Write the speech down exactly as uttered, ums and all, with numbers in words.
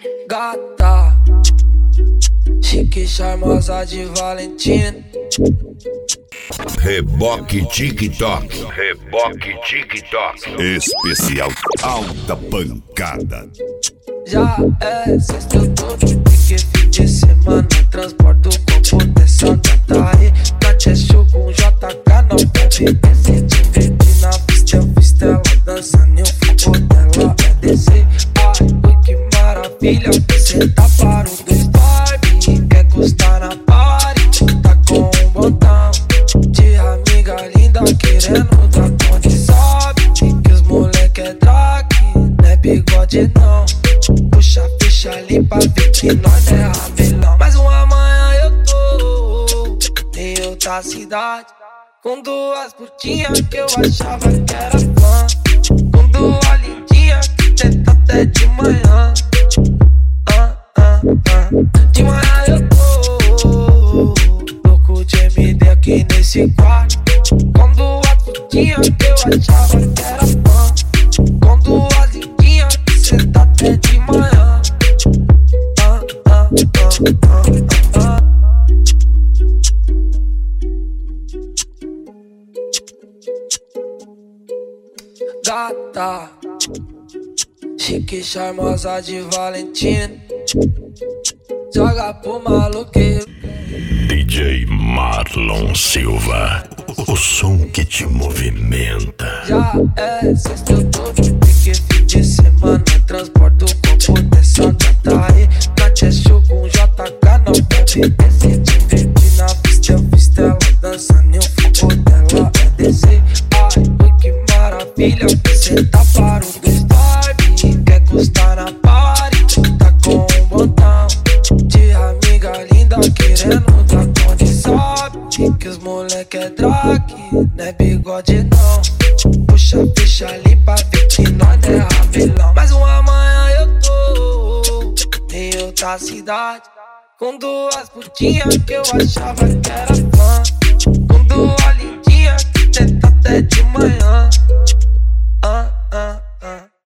Gata, chique, charmosa de Valentina. Reboque TikTok. Reboque TikTok. Especial alta pancada. Já é sexta, eu tô de pique, fim de semana. Transporto o copo dessa gata aí. Na Tchechu com J K, não pode descer. Te divertir na pista, eu fiz ela dançando e o fogo dela é descer. Ai, ui, que maravilha, você tá para o dois Barbie. Quer custar na party, tá com um botão de amiga linda querendo dar conta. Sabe que os moleque é drag, não é bigode não. Puxa a ficha ali pra ver que nós é rabelão. Mas uma manhã eu tô em outra cidade, com duas putinhas que eu achava que era fã, com duas lindinhas que tenta até de manhã. ah, ah, ah. De manhã eu tô louco de M D aqui nesse quarto, com duas putinhas que eu achava que era fã, com duas lindinhas que senta até de manhã. ah, ah, ah, ah, ah. Gata, chique, charmosa de Valentina. Joga pro maluqueiro. D J Marlon Silva, o som que te movimenta. Já é sexta, eu tô de pique, fim de semana. Transporto o copo dessa gata aí. Na Tchechu com J K, não pode descer. Te divertir na pista, eu fiz ela dançando e o fogo dela é descer. Ai, ui, que maravilha, você tá para o dois Barbie. Quer custar na party, tá com um botão de amiga linda querendo dar conta. Sabe que os moleque é drag, não é bigode não. Puxa a ficha ali pra ver que nós é rabelão. Mas uma manhã eu tô em outra cidade, com duas putinhas que eu achava que era fã, com duas lindinhas que tenta até de manhã.